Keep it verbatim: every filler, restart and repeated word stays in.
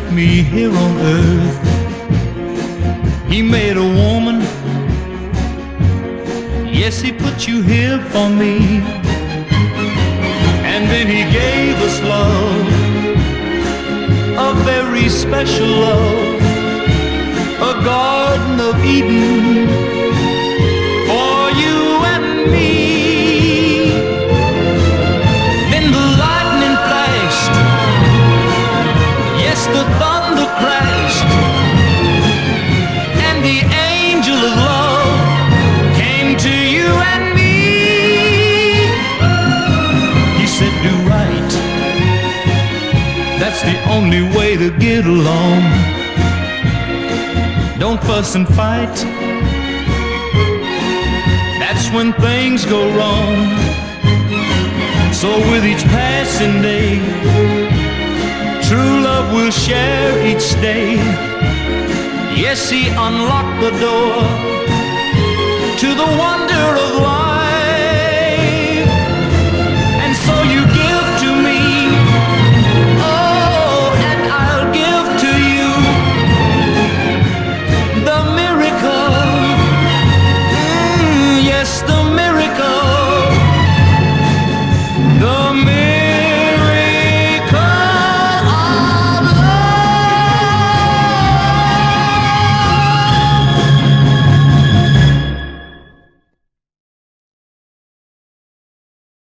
me here on earth. He made a woman, yes, he put you here for me. And then he gave us love, a very special love, a garden of Eden for you and me. Then the lightning flashed, yes, the thunder crashed, and the angel of love came to you and me. He said, do right, that's the only way to get along. Don't fuss and fight, that's when things go wrong. So with each passing day, true love will share each day. Yes, he unlocked the door to the wonder of life.